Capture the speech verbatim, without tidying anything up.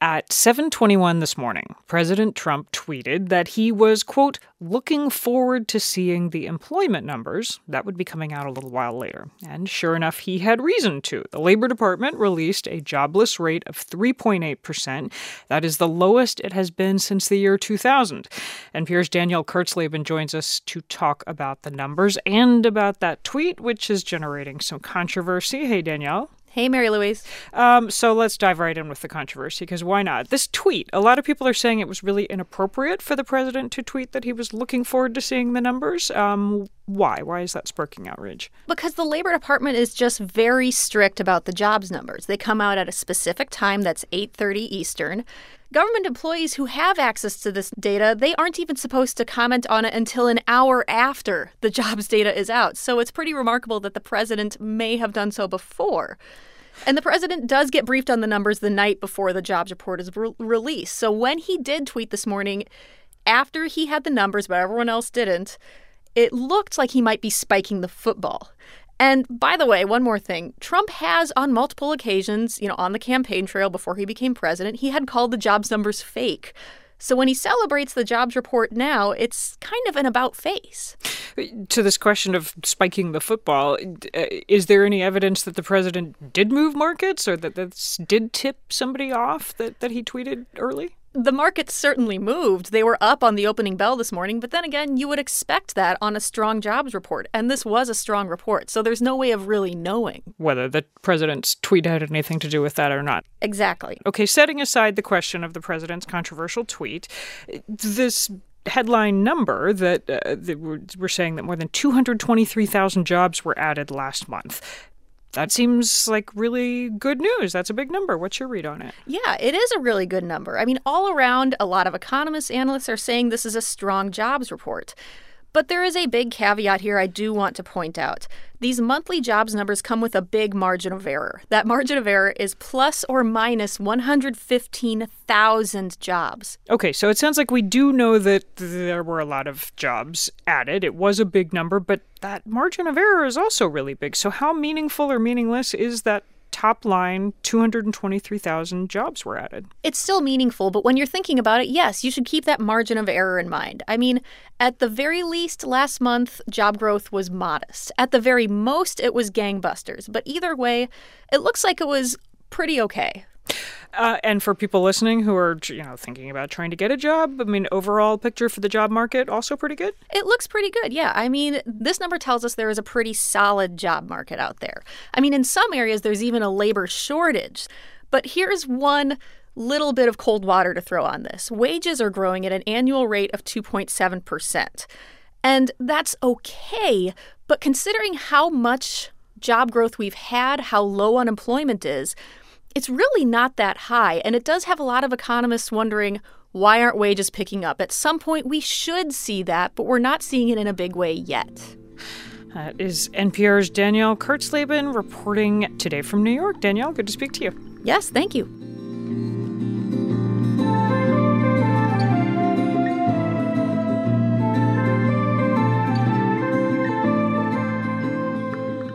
At seven twenty-one this morning, President Trump tweeted that he was, quote, looking forward to seeing the employment numbers that would be coming out a little while later. And sure enough, he had reason to. The Labor Department released a jobless rate of three point eight percent. That is the lowest it has been since the year two thousand. N P R's Danielle Kurtzleben joins us to talk about the numbers and about that tweet, which is generating some controversy. Hey, Danielle. Hey, Mary Louise. Um, so let's dive right in with the controversy, because why not? This tweet, a lot of people are saying it was really inappropriate for the president to tweet that he was looking forward to seeing the numbers. Um, why? Why is that sparking outrage? Because the Labor Department is just very strict about the jobs numbers. They come out at a specific time, that's eight thirty Eastern. Government employees who have access to this data, they aren't even supposed to comment on it until an hour after the jobs data is out. So it's pretty remarkable that the president may have done so before. And the president does get briefed on the numbers the night before the jobs report is re- released. So when he did tweet this morning, after he had the numbers, but everyone else didn't, it looked like he might be spiking the football. And by the way, one more thing. Trump has on multiple occasions, you know, on the campaign trail before he became president, he had called the jobs numbers fake. So when he celebrates the jobs report now, it's kind of an about face. To this question of spiking the football, is there any evidence that the president did move markets or that this did tip somebody off that, that he tweeted early? The markets certainly moved. They were up on the opening bell this morning, but then again, you would expect that on a strong jobs report. And this was a strong report, so there's no way of really knowing whether the president's tweet had anything to do with that or not. Exactly. Okay, setting aside the question of the president's controversial tweet, this headline number that, uh, that we're, we're saying that more than two hundred twenty-three thousand jobs were added last month. That seems like really good news. That's a big number. What's your read on it? Yeah, it is a really good number. I mean, all around, a lot of economists, analysts are saying this is a strong jobs report. But there is a big caveat here I do want to point out. These monthly jobs numbers come with a big margin of error. That margin of error is plus or minus one hundred fifteen thousand jobs. Okay, so it sounds like we do know that there were a lot of jobs added. It was a big number, but that margin of error is also really big. So how meaningful or meaningless is that top line, two hundred twenty-three thousand jobs were added? It's still meaningful, but when you're thinking about it, yes, you should keep that margin of error in mind. I mean, at the very least, last month, job growth was modest. At the very most, it was gangbusters. But either way, it looks like it was pretty okay. Uh, and for people listening who are, you know, thinking about trying to get a job, I mean, overall picture for the job market also pretty good? It looks pretty good, yeah. I mean, this number tells us there is a pretty solid job market out there. I mean, in some areas, there's even a labor shortage. But here's one little bit of cold water to throw on this. Wages are growing at an annual rate of two point seven percent. And that's okay, but considering how much job growth we've had, how low unemployment is, it's really not that high, and it does have a lot of economists wondering, why aren't wages picking up? At some point, we should see that, but we're not seeing it in a big way yet. That is N P R's Danielle Kurtzleben reporting today from New York. Danielle, good to speak to you. Yes, thank you.